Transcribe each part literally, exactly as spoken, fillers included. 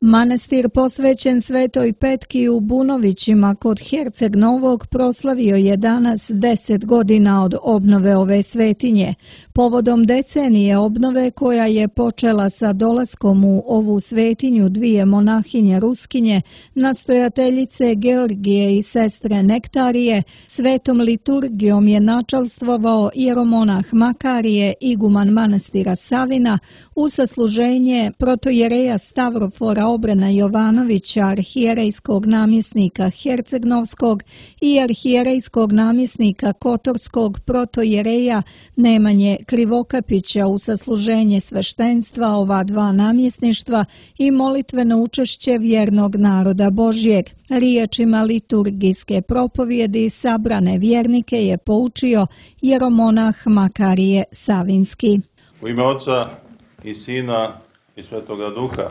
Manastir posvećen Svetoj Petki u Bunovićima kod Herceg Novog proslavio je danas deset godina od obnove ove svetinje. Povodom decenije obnove koja je počela sa dolaskom u ovu svetinju dvije monahinje Ruskinje, nastojateljice Georgije i sestre Nektarije, svetom liturgijom je načalstvovao jeromonah Makarije, iguman manastira Savina, u sasluženje protojereja Stavrofora Obrena Jovanovića, arhijerejskog namjesnika Hercegnovskog i arhijerejskog namjesnika Kotorskog protojereja Nemanje Krivokapića u sasluženje sveštenstva ova dva namjesništva i molitveno učešće vjernog naroda Božjeg. Riječima liturgijske propovjedi sabrane vjernike je poučio jeromonah Makarije Savinski. U ime Oca i Sina i Svetoga Duha,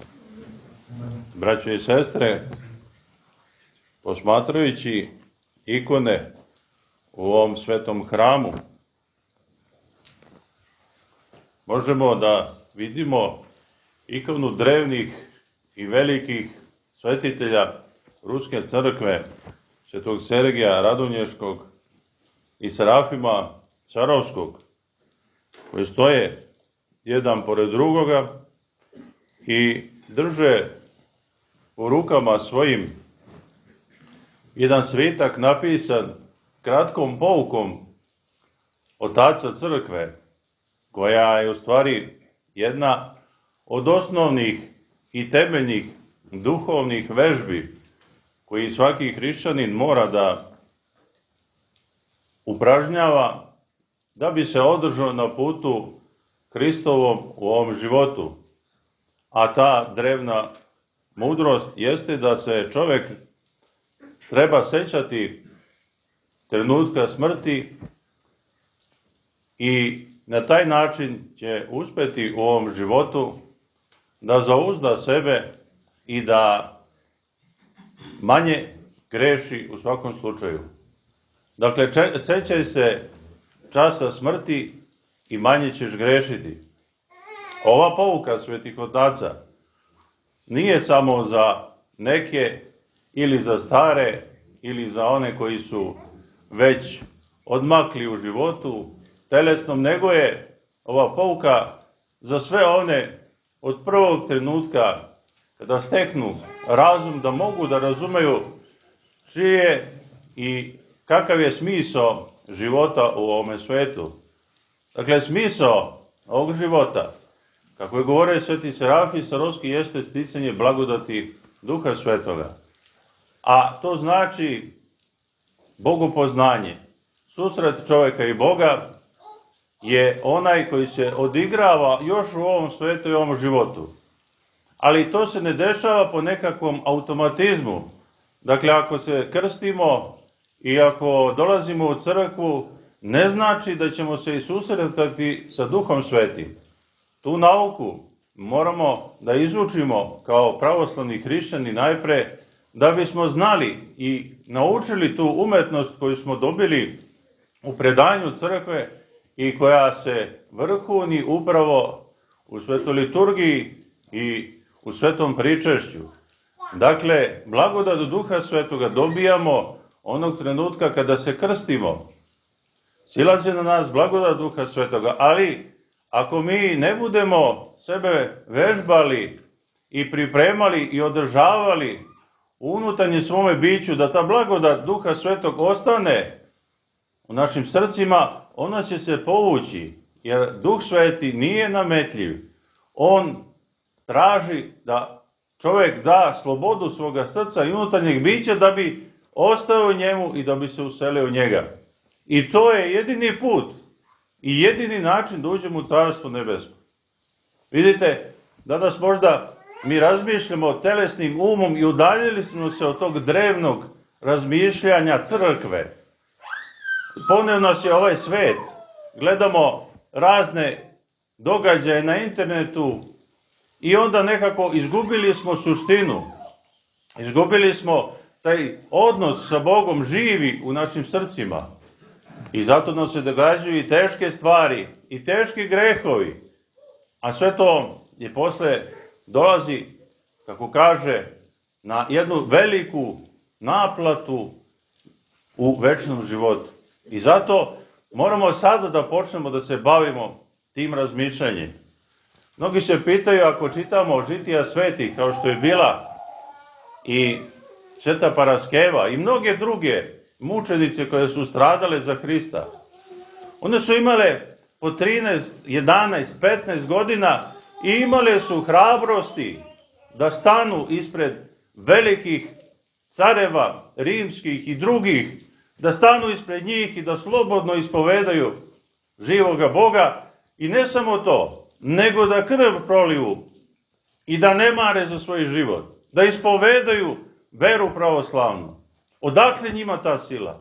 braćo i sestre, posmatrajući ikone u ovom svetom hramu, možemo da vidimo ikonu drevnih i velikih svetitelja Ruske crkve, svetog Sergija Radonješkog i Serafima Carovskog, koji stoje jedan pored drugoga i drže u rukama svojim jedan svitak napisan kratkom poukom otaca crkve, koja je u stvari jedna od osnovnih i temeljnih duhovnih vežbi koji svaki hrišćanin mora da upražnjava da bi se održao na putu Hristovom u ovom životu. A ta drevna mudrost jeste da se čovjek treba sećati trenutka smrti i na taj način će uspjeti u ovom životu da zauzda sebe i da manje greši u svakom slučaju. Dakle, sećaj se časa smrti i manje ćeš grešiti. Ova pouka svetih otaca nije samo za neke ili za stare ili za one koji su već odmakli u životu telesnom, nego je ova pouka za sve one od prvog trenutka kada steknu razum da mogu da razumeju čije i kakav je smisao života u ovome svetu. Dakle, smisao ovog života, kako je govorio sveti Serafij Sarovski, jeste sticanje blagodati Duha Svetoga. A to znači bogopoznanje. Susret čovjeka i Boga je onaj koji se odigrava još u ovom svetu i ovom životu. Ali to se ne dešava po nekakvom automatizmu. Dakle, ako se krstimo i ako dolazimo u crkvu, ne znači da ćemo se i susretati sa Duhom Svetim. Tu nauku moramo da izučimo kao pravoslavni hrišćani najpre, da bismo znali i naučili tu umetnost koju smo dobili u predanju crkve i koja se vrhuni upravo u svetoj liturgiji i u svetom pričešću. Dakle, blagodat Duha Svetoga dobijamo onog trenutka kada se krstimo. Silazi na nas blagodat Duha Svetoga, ali ako mi ne budemo sebe vežbali i pripremali i održavali u unutarnjem svome biću da ta blagodat Duha Svetog ostane u našim srcima, ona će se povući, jer Duh Sveti nije nametljiv. On traži da čovjek da slobodu svoga srca i unutarnjeg bića da bi ostao u njemu i da bi se uselio u njega. I to je jedini put i jedini način da uđemo u Carstvo nebesko. Vidite, danas možda mi razmišljamo telesnim umom i udaljili smo se od tog drevnog razmišljanja crkve. Poneo nas je ovaj svet. Gledamo razne događaje na internetu i onda nekako izgubili smo suštinu. Izgubili smo taj odnos sa Bogom živi u našim srcima. I zato nam se događaju i teške stvari, i teški grehovi. A sve to je posle dolazi kako kaže, na jednu veliku naplatu u večnom životu. I zato moramo sada da počnemo da se bavimo tim razmišljanjem. Mnogi se pitaju, ako čitamo žitija svetih, kao što je bila i Sveta Paraskeva i mnoge druge mučenice koje su stradale za Hrista, one su imale po trinaest, jedanaest, petnaest godina i imale su hrabrosti da stanu ispred velikih careva, rimskih i drugih, da stanu ispred njih i da slobodno ispovedaju živoga Boga. I ne samo to, nego da krv proliju i da ne mare za svoj život, da ispovedaju veru pravoslavnu. Odakle njima ta sila?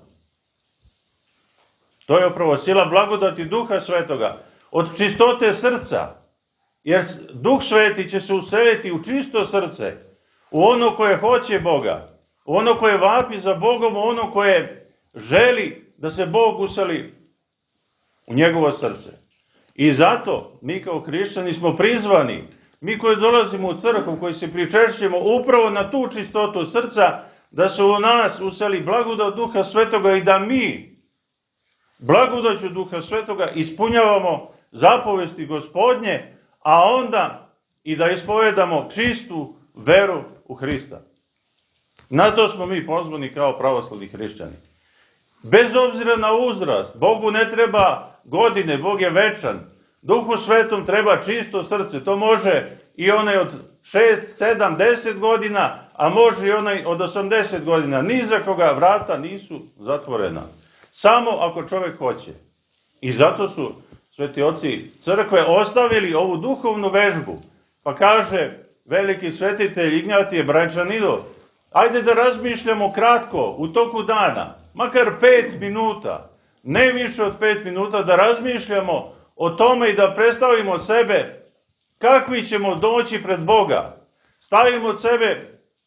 To je upravo sila blagodati Duha Svetoga, od čistote srca, jer Duh Sveti će se useliti u čisto srce, u ono koje hoće Boga, u ono koje vapi za Bogom, u ono koje želi da se Bog useli u njegovo srce. I zato mi kao hrišćani smo prizvani, mi koji dolazimo u crkvu, koji se pričešćujemo upravo na tu čistotu srca, da se u nas useli blagodat Duha Svetoga i da mi blagodaću Duha Svetoga ispunjavamo zapovesti Gospodnje, a onda i da ispovedamo čistu veru u Hrista. Na to smo mi pozvani kao pravoslavni hrišćani. Bez obzira na uzrast, Bogu ne treba godine, Bog je večan. Duhu Svetom treba čisto srce. To može i onaj od šest, sedam, deset godina, a može i onaj od osamdeset godina. Ni za koga vrata nisu zatvorena. Samo ako čovjek hoće. I zato su sveti oci crkve ostavili ovu duhovnu vežbu. Pa kaže veliki svetitelj Ignjatije Brajčanidov, ajde da razmišljamo kratko u toku dana, makar pet minuta, ne više od pet minuta, da razmišljamo o tome i da predstavimo sebe kakvi ćemo doći pred Boga. Stavimo sebe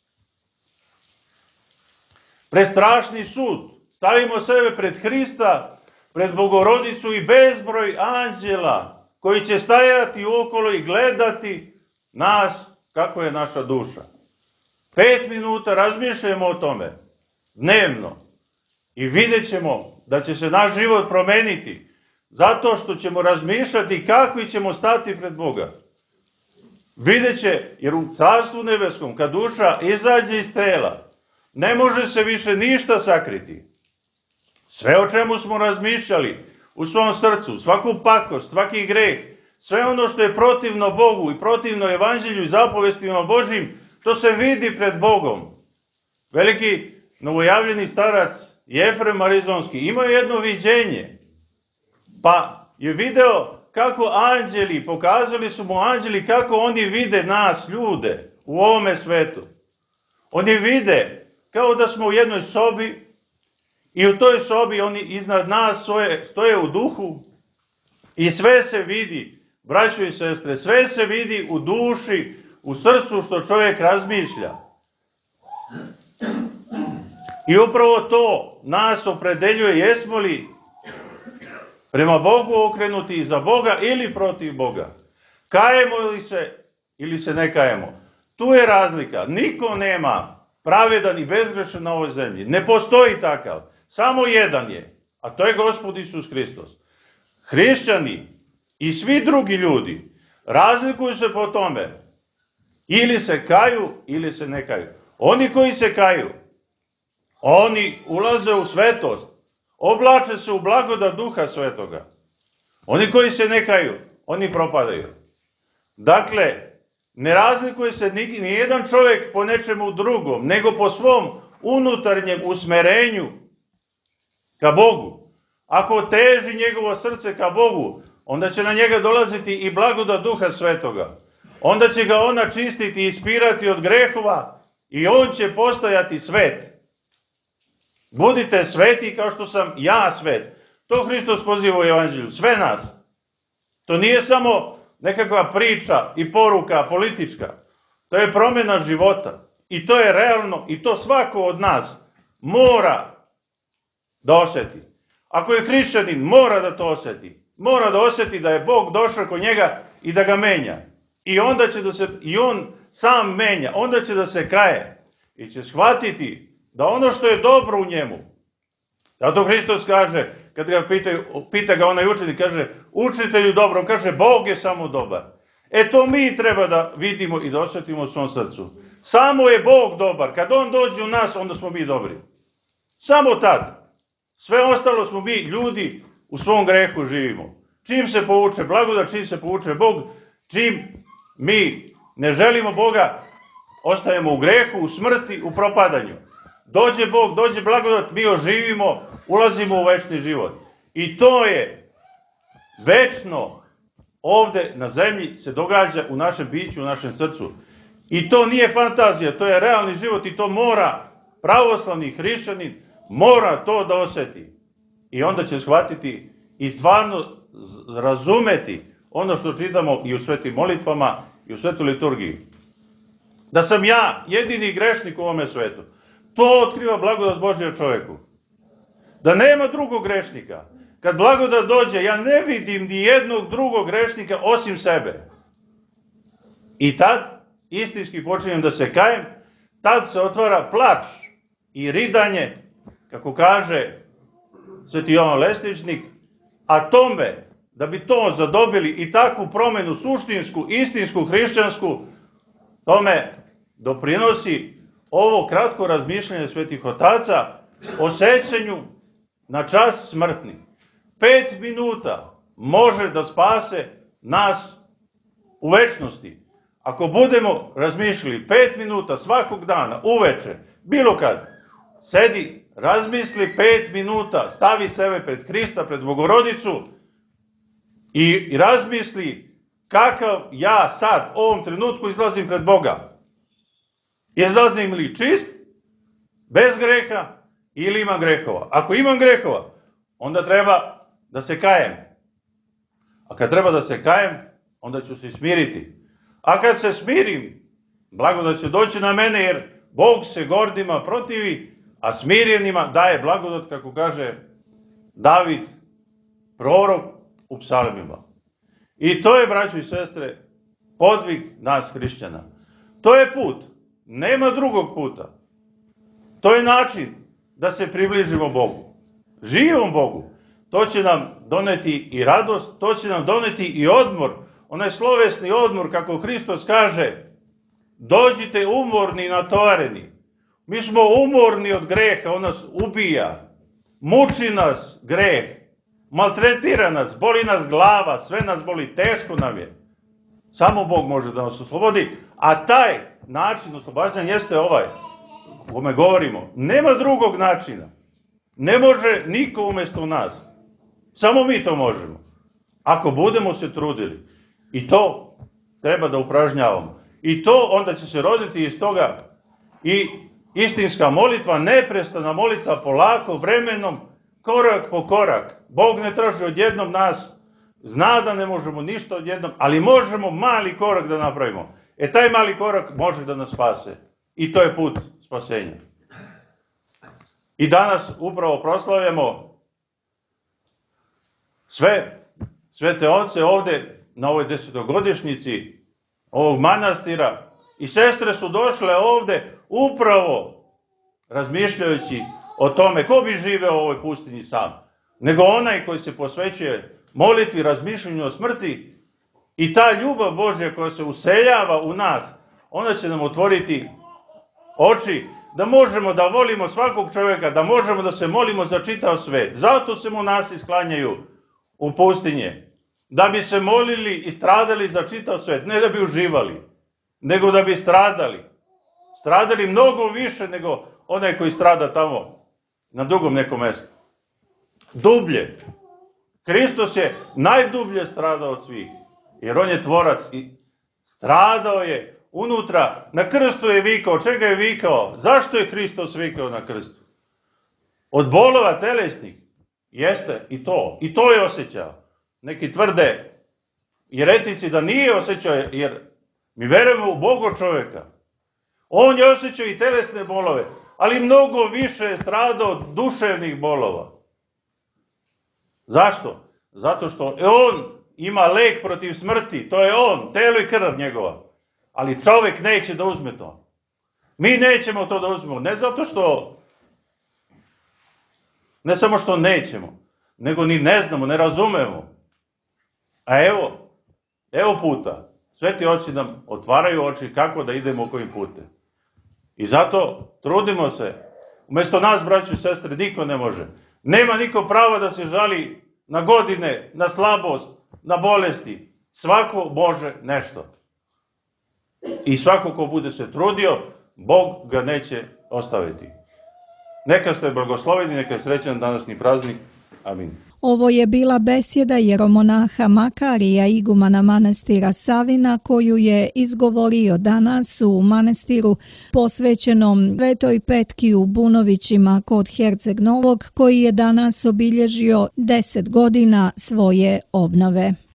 pred strašni sud, stavimo sebe pred Hrista, pred Bogorodicu i bezbroj anđela koji će stajati okolo i gledati nas kako je naša duša. Pet minuta razmišljamo o tome dnevno i vidjet ćemo da će se naš život promeniti zato što ćemo razmišljati kakvi ćemo stati pred Boga. Vidjet će, jer u Carstvu nebeskom, kad duša izađe iz tela, ne može se više ništa sakriti. Sve o čemu smo razmišljali u svom srcu, svaku pakost, svaki greh, sve ono što je protivno Bogu i protivno evanđelju i zapovestima Božjim, to se vidi pred Bogom. Veliki novojavljeni starac Jefrem Arizonski imao jedno viđenje, pa je video kako anđeli, pokazali su mu anđeli kako oni vide nas, ljude, u ovome svetu. Oni vide kao da smo u jednoj sobi i u toj sobi oni iznad nas stoje, stoje u duhu i sve se vidi, braćo i sestre, sve se vidi u duši, u srcu što čovjek razmišlja. I upravo to nas opredeljuje, jesmo li prema Bogu okrenuti za Boga ili protiv Boga. Kajemo li se ili se ne kajemo. Tu je razlika. Niko nema pravedan i bezgrešan na ovoj zemlji. Ne postoji takav. Samo jedan je, a to je Gospod Isus Hristos. Hrišćani i svi drugi ljudi razlikuju se po tome. Ili se kaju, ili se ne kaju. Oni koji se kaju, oni ulaze u svetost, oblače se u blagodat Duha Svetoga. Oni koji se ne kaju, oni propadaju. Dakle, ne razlikuje se ni, ni jedan čovjek po nečemu drugom, nego po svom unutarnjem usmerenju ka Bogu. Ako teži njegovo srce ka Bogu, onda će na njega dolaziti i blagodat Duha Svetoga. Onda će ga ona čistiti i ispirati od grehova i on će postajati svet. Budite sveti kao što sam ja svet. To Hristos poziva u evanđelju. Sve nas. To nije samo nekakva priča i poruka politička. To je promjena života. I to je realno i to svako od nas mora da osjeti. Ako je hrišćanin, mora da to osjeti. Mora da osjeti da je Bog došao kod njega i da ga menja. I onda će da se, i on sam menja, onda će da se kaje i će shvatiti da ono što je dobro u njemu. Zato Hristos kaže, kad ga pitaju, pita ga onaj učenik, kaže, učitelju dobro, on kaže, Bog je samo dobar. E to mi treba da vidimo i da osjetimo u svom srcu. Samo je Bog dobar. Kad on dođe u nas, onda smo mi dobri. Samo tad. Sve ostalo smo mi ljudi u svom grehu živimo. Čim se povuče blagodat, čim se povuče Bog, čim mi ne želimo Boga, ostajemo u grehu, u smrti, u propadanju. Dođe Bog, dođe blagodat, mi oživimo, ulazimo u večni život. I to je večno ovde na zemlji se događa u našem biću, u našem srcu. I to nije fantazija, to je realni život i to mora pravoslavni hrišćanin, mora to da osjeti. I onda će shvatiti i stvarno razumeti ono što čitamo i u svetim molitvama i u svetoj liturgiji. Da sam ja jedini grešnik u ovome svetu. To otkriva blagodat Božja čoveku. Da nema drugog grešnika. Kad blagodat dođe, ja ne vidim ni jednog drugog grešnika osim sebe. I tad istinski počinjem da se kajem, tad se otvara plač i ridanje, kako kaže sveti Jovan Lestičnik, a tome, da bi to zadobili i takvu promenu suštinsku, istinsku, hrišćansku, tome doprinosi ovo kratko razmišljanje svetih otaca o sećanju na čas smrtni. Pet minuta može da spase nas u večnosti. Ako budemo razmišljali pet minuta svakog dana, uveče, bilo kad, sedi, razmisli pet minuta, stavi sebe pred Hrista, pred Bogorodicu i, i razmisli kakav ja sad, u ovom trenutku izlazim pred Boga. Izlazim li čist, bez greha ili imam grehova? Ako imam grehova, onda treba da se kajem. A kad treba da se kajem, onda ću se smiriti. A kad se smirim, blagodat će doći na mene, jer Bog se gordima protivi, a smirjenima daje blagodat, kako kaže David, prorok u psalmima. I to je, braćo i sestre, podvig nas hrišćana. To je put. Nema drugog puta. To je način da se približimo Bogu. Živom Bogu. To će nam doneti i radost, to će nam doneti i odmor. Onaj slovesni odmor, kako Hristos kaže, dođite umorni i natovareni. Mi smo umorni od greha, on nas ubija. Muči nas greh. Maltretira nas, boli nas glava, sve nas boli, teško nam je. Samo Bog može da nas oslobodi, a taj način oslobađanja jeste ovaj, o kome govorimo. Nema drugog načina. Ne može niko umjesto nas. Samo mi to možemo. Ako budemo se trudili. I to treba da upražnjavamo. I to onda će se roditi iz toga i istinska molitva, neprestana molitva polako, vremenom, korak po korak. Bog ne traži odjednom nas, zna da ne možemo ništa odjednom, ali možemo mali korak da napravimo. E taj mali korak može da nas spase. I to je put spasenja. I danas upravo proslavljamo sve svete oce ovde na ovoj desetogodišnjici ovog manastira i sestre su došle ovde upravo razmišljajući o tome ko bi živeo u ovoj pustinji sam, nego onaj koji se posvećuje molitvi, razmišljanju o smrti i ta ljubav Božja koja se useljava u nas, ona će nam otvoriti oči da možemo da volimo svakog čovjeka, da možemo da se molimo za čitav svet. Zato se monasi sklanjaju u pustinje. Da bi se molili i stradali za čitav svet. Ne da bi uživali, nego da bi stradali. Stradali mnogo više nego onaj koji strada tamo na drugom nekom mjestu. Dublje. Hristos je najdublje stradao od svih. Jer on je tvorac i stradao je unutra. Na krstu je vikao. Čega je vikao? Zašto je Hristos vikao na krstu? Od bolova telesnih. Jeste i to. I to je osjećao. Neki tvrde jeretici da nije osjećao, jer mi verujemo u Boga čovjeka. On je osjećao i telesne bolove, ali mnogo više je stradao od duševnih bolova. Zašto? Zato što on ima lek protiv smrti, to je on, telo i krv njegova. Ali čovjek neće da uzme to. Mi nećemo to da uzmemo. Ne zato što, ne samo što nećemo, nego ni ne znamo, ne razumemo. A evo, evo puta. Sveti oci nam otvaraju oči kako da idemo kojim putem. I zato trudimo se. Umjesto nas, braći i sestre, niko ne može. Nema niko prava da se žali na godine, na slabost, na bolesti. Svako može nešto. I svako ko bude se trudio, Bog ga neće ostaviti. Neka ste blagosloveni, neka je srećan današnji praznik. Amin. Ovo je bila besjeda jeromonaha Makarija, igumana manastira Savina, koju je izgovorio danas u manastiru posvećenom Svetoj Petki u Bunovićima kod Herceg Novog, koji je danas obilježio deset godina svoje obnove.